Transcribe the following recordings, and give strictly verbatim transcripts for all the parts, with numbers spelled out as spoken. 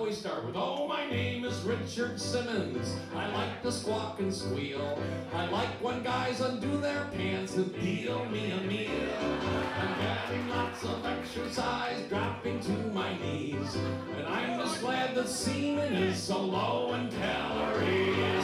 always start with, oh, my name is Richard Simmons. I like to squawk and squeal. I like when guys undo their pants and deal me a meal. I'm getting lots of exercise, dropping to my knees. And I'm just glad that semen is so low in calories.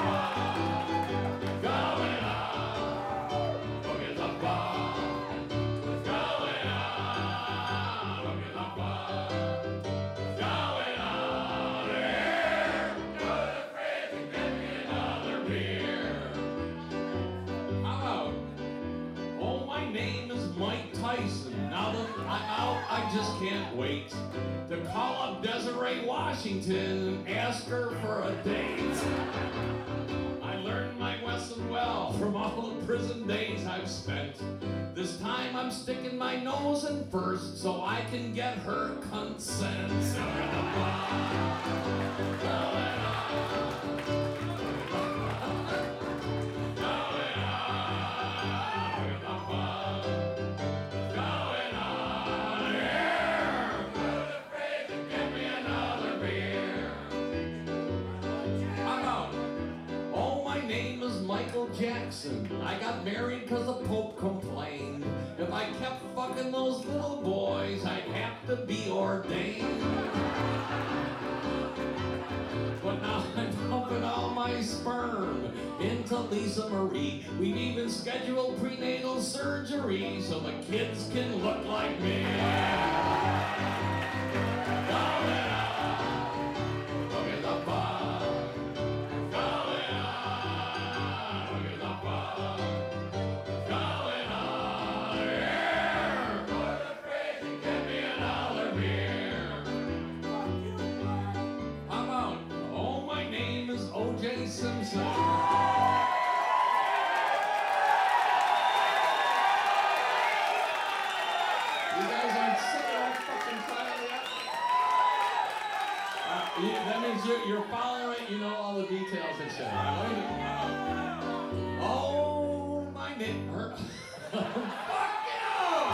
Going on, look at the bar. Going on, look at the bar. Going on, here. Good afraid to get me another beer. How about, oh, my name is Mike Tyson. Now that I'm out, I just can't wait to call up Desiree Washington and ask her for a date. I learned my lesson well from all the prison days I've spent. This time I'm sticking my nose in first so I can get her consent. Michael Jackson. I got married because the Pope complained. If I kept fucking those little boys, I'd have to be ordained. But now I'm pumping all my sperm into Lisa Marie. We've even scheduled prenatal surgery so the kids can look like me. Look at the bar. O J Simpson. You guys aren't sick of that fucking trial yet? Uh, you, that means you're, you're following it, you know all the details and shit. Right? Oh, my name. Fuck you!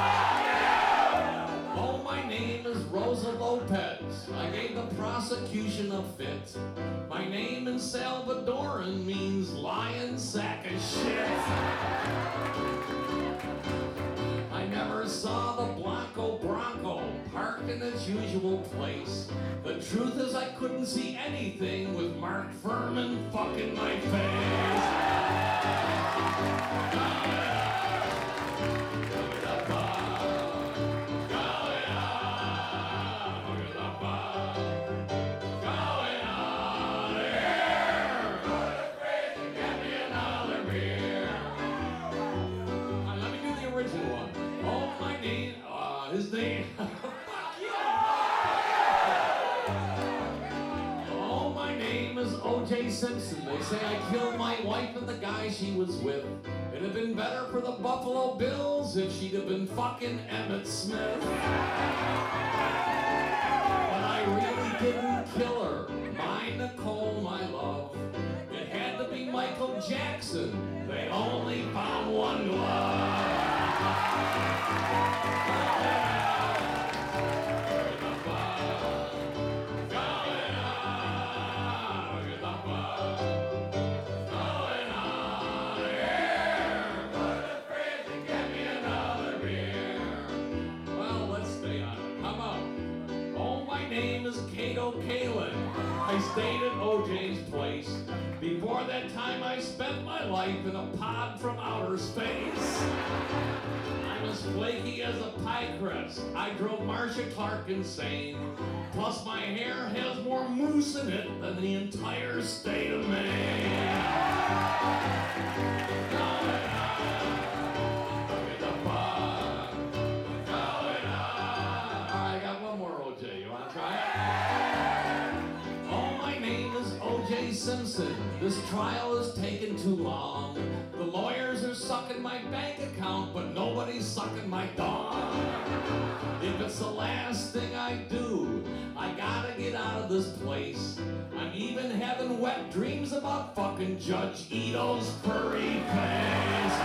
Oh, my name is Rosa Lopez. I gave the prosecution a fit. My name in Salvadoran means lion sack of shit. I never saw the Blanco Bronco parked in its usual place. The truth is I couldn't see anything with Mark Furman fucking my face. His name. Fuck you! Oh, my name is O J Simpson. They say I killed my wife and the guy she was with. It'd have been better for the Buffalo Bills if she'd have been fucking Emmitt Smith. But I really didn't kill her. My Nicole, my love. It had to be Michael Jackson. They only found one glove. I stayed at O J's place. Before that time, I spent my life in a pod from outer space. I'm as flaky as a pie crust. I drove Marcia Clark insane. Plus, my hair has more mousse in it than the entire state of Maine. Simpson, this trial has taken too long. The lawyers are sucking my bank account, but nobody's sucking my dong. If it's the last thing I do, I gotta get out of this place. I'm even having wet dreams about fucking Judge Ito's furry face.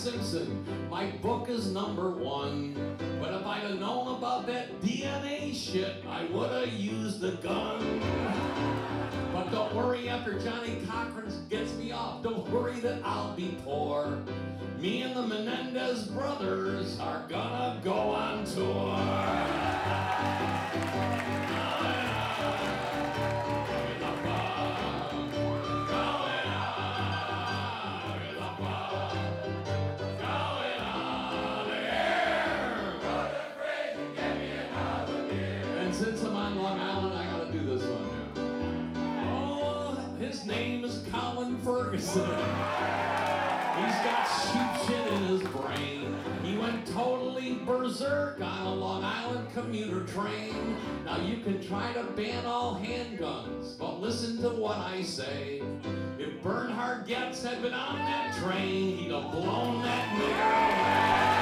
Simpson. My book is number one. But if I'd have known about that D N A shit, I would have used a gun. But don't worry, after Johnny Cochran gets me off, don't worry that I'll be poor. Me and the Menendez brothers are gonna go on tour. Since I'm on Long Island, I gotta do this one now. Oh, his name is Colin Ferguson. He's got sheep shit in his brain. He went totally berserk on a Long Island commuter train. Now you can try to ban all handguns, but listen to what I say. If Bernhard Goetz had been on that train, he'd have blown that nigger away.